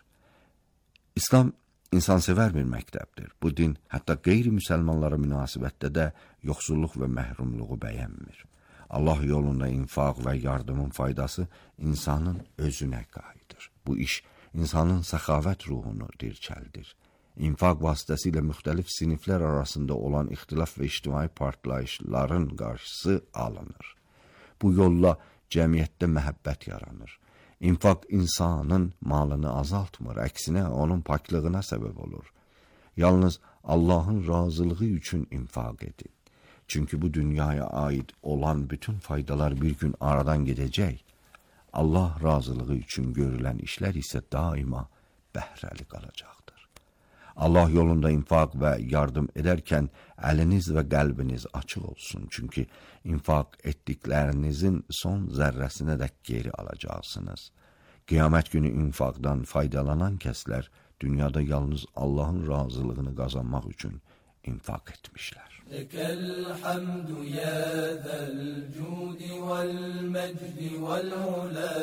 İslam insansevər bir məktəbdir. Bu din hətta qeyri-müsəlmanlara münasibətdə də yoxsulluq və məhrumluğu bəyənmir. Allah yolunda infaq və yardımın faydası insanın özünə qayıdır. Bu iş insanın səxavət ruhunu dirçəldir. İnfaq vasitəsilə müxtəlif siniflər arasında olan ixtilaf və ictimai partlayışların qarşısı alınır. Bu yolla cəmiyyətdə məhəbbət yaranır. İnfaq insanın malını azaltmır, əksinə onun paklığına səbəb olur. Yalnız Allahın razılığı üçün infaq edin. Çünki bu dünyaya aid olan bütün faydalar bir gün aradan gedəcək. Allah razılığı üçün görülən işlər isə daima bəhrəli qalacaqdır. Allah yolunda infaq və yardım edərkən əliniz və qəlbiniz açıq olsun. Çünki infaq etdiklərinizin son zərrəsinə də geri alacaqsınız. Qiyamət günü infaqdan faydalanan kəslər dünyada yalnız Allahın razılığını qazanmaq üçün infaq etmişlər. Lekəl hamdu ya zəl cudi vəl məcdi vəl ulə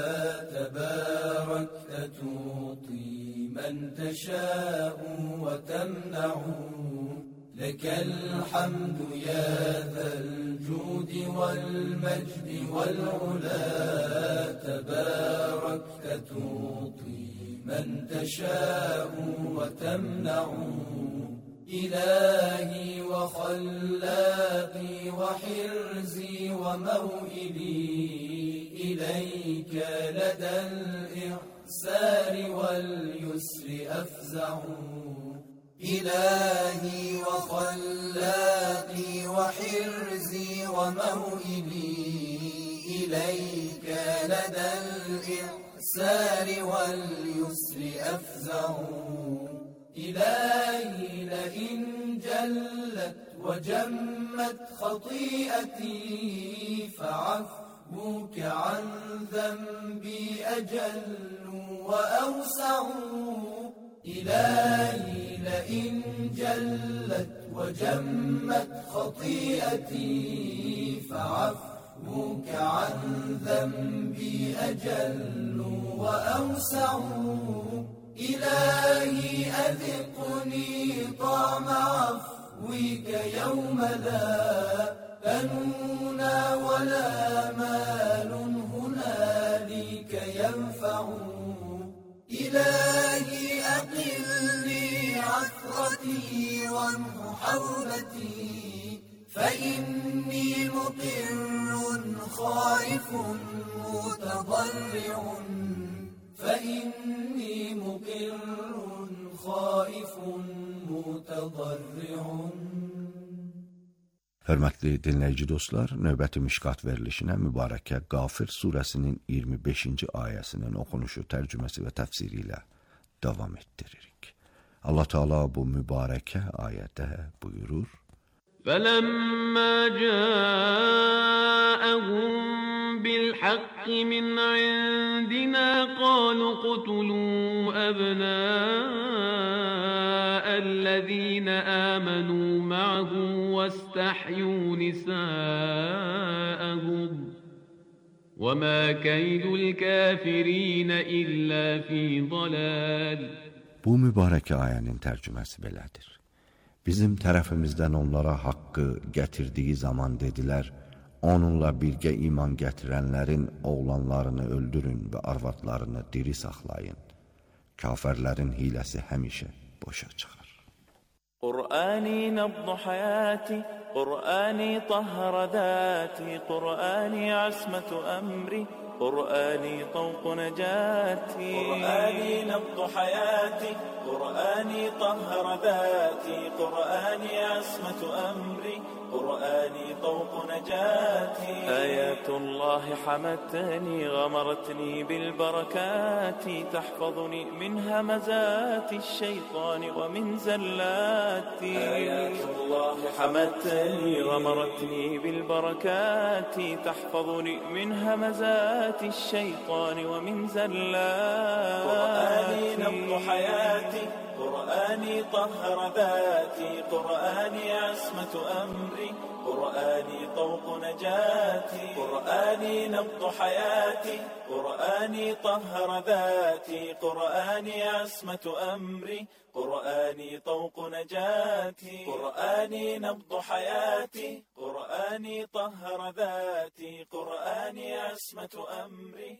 təbərəkə tuti من تشاء وتمنع لك الحمد يا ذا الجود والمجد والعلا تباركت تعطي من تشاء وتمنع إلهي وخلاقي وحرزي وموئلي إليك لدى الإحسان واليسر أفزع إلهي وخلاقي وحرزي وموئلي إليك لدى الإحسان واليسر أفزع إلهي لئن جلت وجمت خطيئتي فعفوك عن ذنبي أجل وأوسع إلهي لئن جلت وجمت خطيئتي فعفوك عن ذنبي أجل وأوسع إلهي أذقني طعم عفوك يوم لا بنون ولا مال هنالك ينفع إلهي أقلني عثرتي وامح حربتي فإني مقر خائف متضرع فإني مقر خائف متضرع. Hörmətli dinləyici dostlar, növbəti Mişqat verilişinə mübarəkə Qafir surəsinin iyirmi beşinci ayəsinin oxunuşu, tərcüməsi və təfsiri ilə davam etdiririk. Allah Teala bu mübarəkə ayədə buyurur: فَلَمَّا جَاءَهُم بِالْحَقِّ مِنْ عِندِنَا قَالُوا اقْتُلُوا أَبْنَاءَ الَّذِينَ آمَنُوا مَعَهُ وَاسْتَحْيُوا نِسَاءَهُمْ وَمَا كَيْدُ الْكَافِرِينَ إِلَّا فِي ضَلَالٍ. Bu mübarək ayənin tərcüməsi belədir. Bizim tərəfimizdən onlara haqqı gətirdiyi zaman dedilər, onunla birgə iman gətirənlərin oğlanlarını öldürün və arvadlarını diri saxlayın. Kafirlərin hiləsi həmişə boşa çıxar. قرآني نبض حياتي قرآني طهر ذاتي قرآني عصمة أمري قرآني طوق نجاتي قرآني نبض حياتي قرآني طهر ذاتي قرآني عصمة أمري قرآني طوق نجاتي آيات الله حمتني غمرتني بالبركات تحفظني من همزات الشيطان ومن زلاتي آيات الله حمتني غمرتني بالبركات تحفظني من همزات الشيطان ومن زلاتي قرآني نبض حياتي قرآني طهر ذاتي قرآني عصمة أمري قرآني طوق نجاتي قرآني نبض حياتي قرآني طهر ذاتي قرآني عصمة أمري قرآني طوق نجاتي قرآني نبض حياتي قرآني طهر ذاتي قرآني عصمة أمري.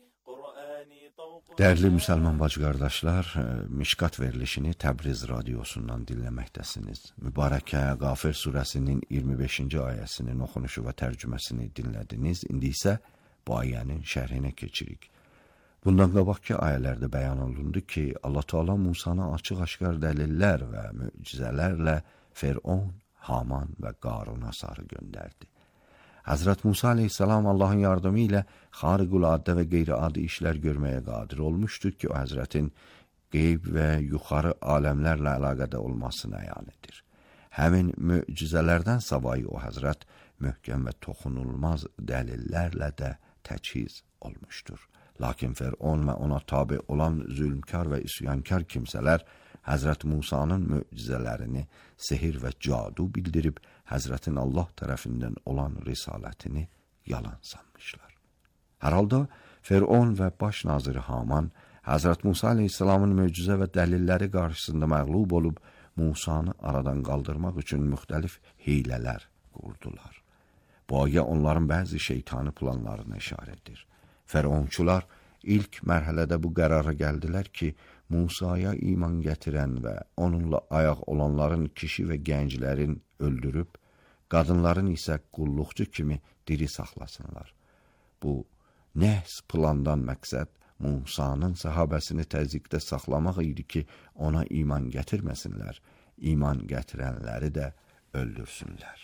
Dəyərli müsəlman bacı-qardaşlar, Mişqat verilişini Təbriz radiosundan dinləməkdəsiniz. Mübarəkə Qafir surəsinin iyirmi beşinci ayəsinin oxunuşu və tərcüməsini dinlədiniz. İndi isə bu ayənin şərhinə keçirik. Bundan qabaqki ayələrdə bəyan olundu ki, Allah Teala Musanı açıq-aşkar dəlillər və möcüzələrlə Firon, Haman və Qaruna sarı göndərdi. Həzrət Musa aleyhissalam Allahın yardımı ilə xariqüladdə və qeyri-adi işlər görməyə qadir olmuşdur ki, o həzrətin qeyb və yuxarı aləmlərlə əlaqədə olmasını əyan edir. Həmin möcüzələrdən savayı o həzrət möhkəm və toxunulmaz dəlillərlə də təchiz olmuşdur. Lakin Firon və ona tabi olan zülmkar və isyankar kimsələr Həzrət Musanın möcüzələrini sehir və cadu bildirib, Həzrətin Allah tərəfindən olan risalətini yalan sanmışlar. Hər halda Firon və baş naziri Haman Həzrət Musa aleyhissalamın möcüzə və dəlilləri qarşısında məğlub olub, Musanı aradan qaldırmaq üçün müxtəlif hiylələr qurdular. Bu ayə onların bəzi şeytani planlarını işarədir. Fironçular ilk mərhələdə bu qərara gəldilər ki, Musaya iman gətirən və onunla ayaq olanların kişi və gənclərin öldürüb, qadınların isə qulluqçu kimi diri saxlasınlar. Bu nəhs plandan məqsəd Musanın səhabəsini təzyiqdə saxlamaq idi ki, ona iman gətirməsinlər, iman gətirənləri də öldürsünlər.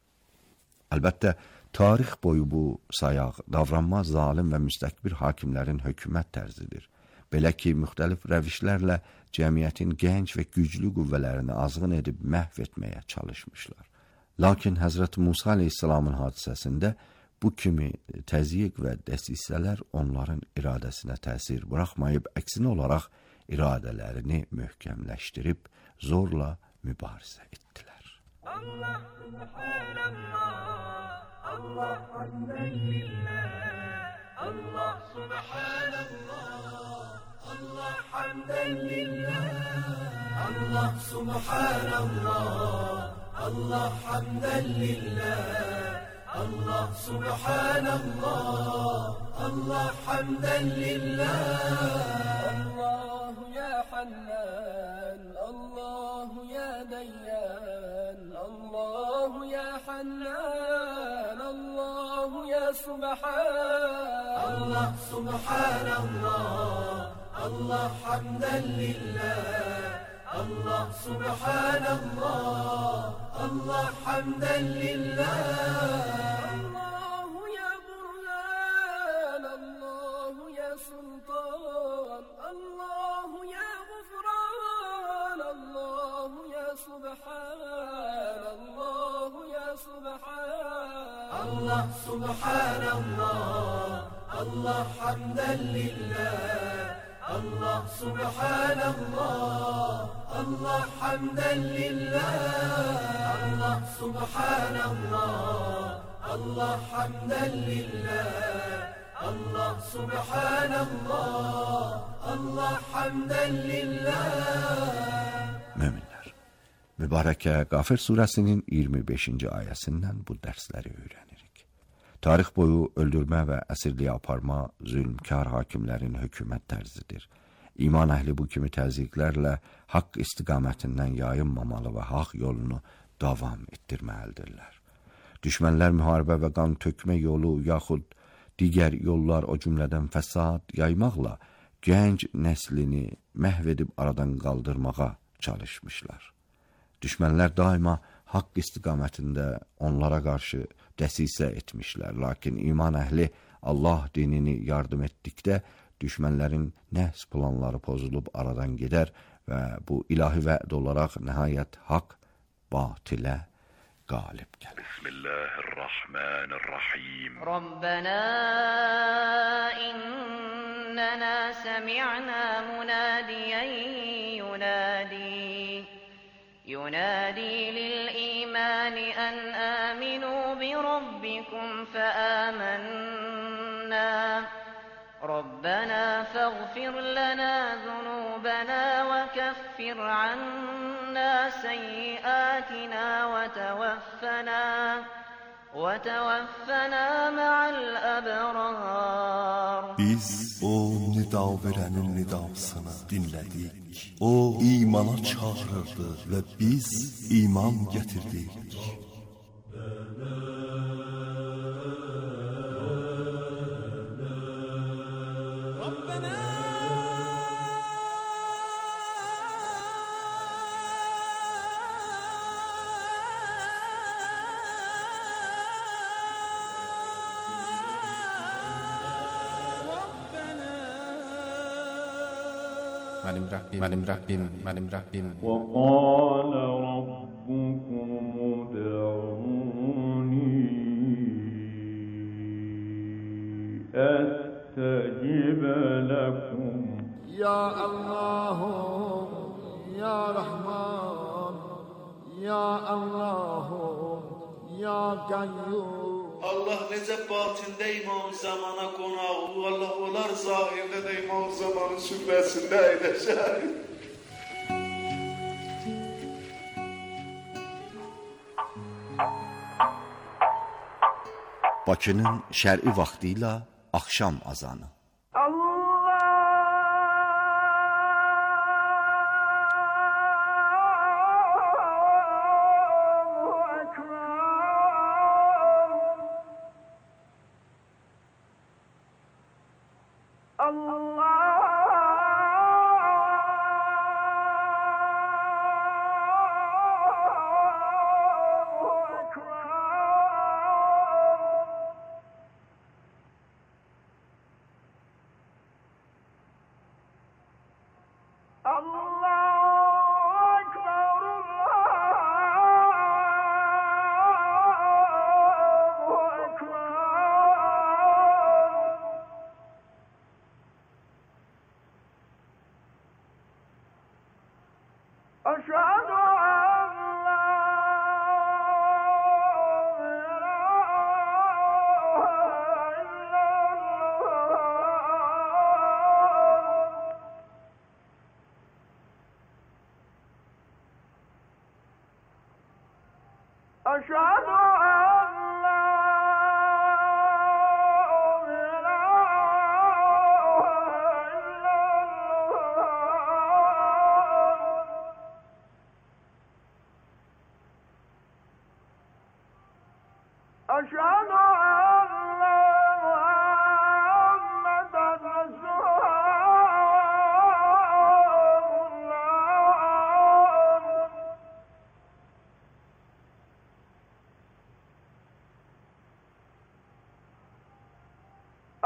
Əlbəttə, tarix boyu bu sayaq, davranmaz zalim və müstəkbir hakimlərin hökumət tərzidir. Belə ki, müxtəlif rəvişlərlə cəmiyyətin gənc və güclü qüvvələrini azğın edib məhv etməyə çalışmışlar. Lakin Həzrət Musa aleyhissalamın hadisəsində bu kimi təzyiq və dəsisələr onların iradəsinə təsir buraxmayıb, əksinə olaraq iradələrini möhkəmləşdirib zorla mübarizə etdilər. Allah subhanallah, Allah hamdəlillah, Allah subhanallah, Allah hamdəlillah, Allah subhanallah, Allah hamdəlillah, Allah subhanallah, Allah hamdəlillah. Allahu ya Hannan, Allahu ya Dayyan, Allahu ya Hannan, Allahu ya يا سبحان الله سبحان الله الله حمدا لله الله سبحان الله الله حمدا لله الله يا برهان الله يا سلطان الله يا غفران الله يا سبحان الله يا سبحان الله سبحان الله الله حمدا لله الله سبحان الله الله حمدا لله الله سبحان الله الله حمدا لله الله سبحان الله الله حمدا لله. Möminlər, mübarəkə Qafir surəsinin iyirmi beşinci ayəsindən bu dərsləri öyrənirik. Tarix boyu öldürmə və əsirliyə aparma zülmkar hakimlərin hökumət tərzidir. İman əhli bu kimi təzyiqlərlə haqq istiqamətindən yayınmamalı və haqq yolunu davam etdirməlidirlər. Düşmənlər müharibə və qan tökmə yolu yaxud digər yollar, o cümlədən fəsad yaymaqla gənc nəslini məhv edib aradan qaldırmağa çalışmışlar. Düşmənlər daima haqq istiqamətində onlara qarşı dəsisə etmişlər. Lakin iman əhli Allah dinini yardım etdikdə düşmənlərin nəhs planları pozulub aradan gedər və bu ilahi vəd olaraq nəhayət haqq batilə galib gəlir. Bismillahirrahmanirrahim. Rabbana innana sami'na munadiyan yunadi yunadi lil-iman an aminu bi rabbikum fa amanna ربنا فاغفر لنا ذنوبنا وكفر عنا سيئاتنا وتوفنا وتوفنا مع الأبرار. Biz o nida verənin nidasını dinlədik. O imana çağırırdı və biz iman gətirdik. Mənim Rəbbim, mənim Rəbbim, mənim Rəbbim. Və qala rabbukum ud'uni astajib lakum. Ya Allah, Ya Rahman, Ya Allah, Ya Qayyum. Allah necə batində İmam Zamana qonaq, Allah olar zahirdə də İmam Zamanın süfrəsində əyləşər. Bakının şər'i vaxtı ilə axşam azanı.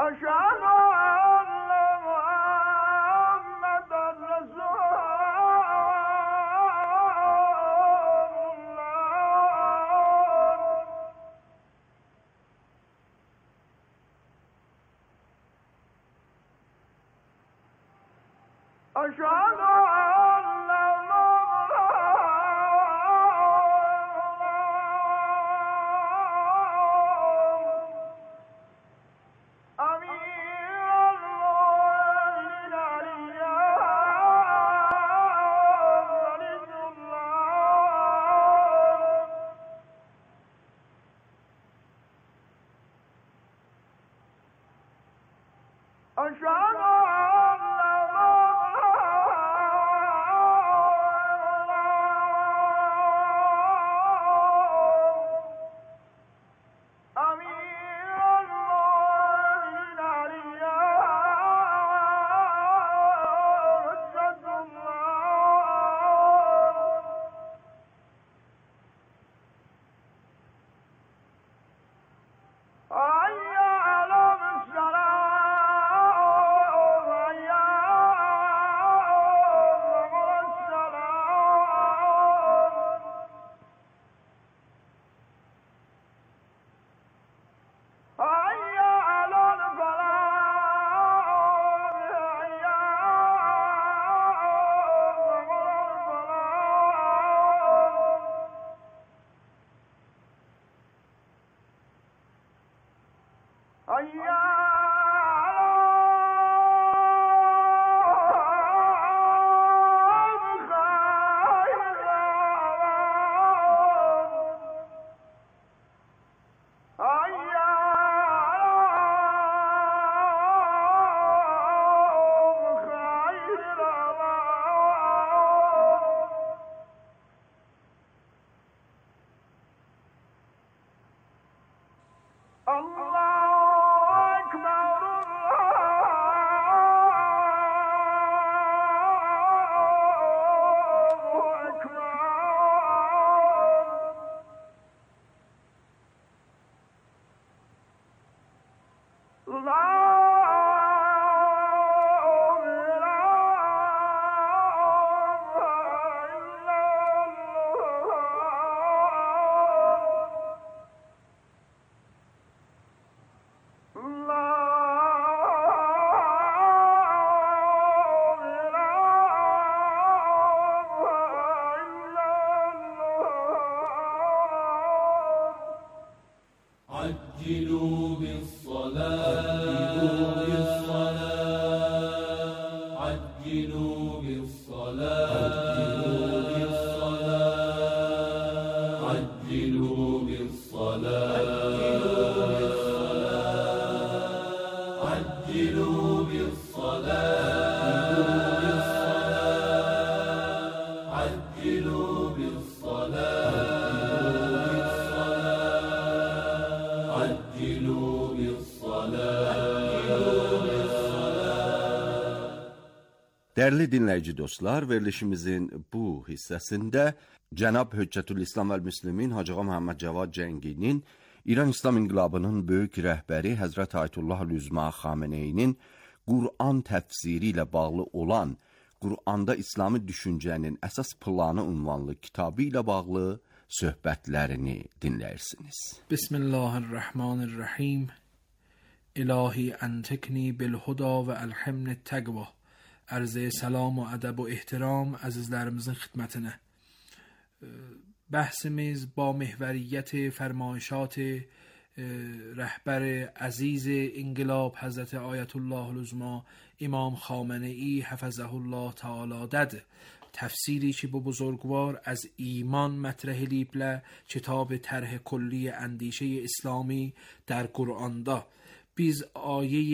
عجلوا بالصلاة عجلوا بالصلاة عجلوا بالصلاة عجلوا بالصلاة عجلوا Dəyərli dinləyici dostlar, verilişimizin bu hissəsində Cənab Höccətülislam və Müslimin Hacı Ağa Məhəmməd Cavad Cənginin İran İslam İnqilabının böyük rəhbəri Həzrət Ayətullah Üzma Xameneyinin Qur'an təfsiri ilə bağlı olan Qur'anda İslami düşüncənin əsas planı ünvanlı kitabı ilə bağlı söhbətlərini dinləyirsiniz. Bismillahirrahmanirrahim. İlahi entekni bilhuda və əlhimni təqva. Ərzə salam və ədəb və ehtiram əzizlərimizin xidmətinə. Bəhsimiz ba məhvəriyyət fərmayişat rəhbər əziz inqilab Həzrət Ayətullah Üzma İmam Xamenei Həfəzəhullah Teala'dadır. Təfsiri ki bu buzurgvar از ایمان مطرح لیبله کتاب طرح کلی اندیشه اسلامی در قرآن دا. biz آیه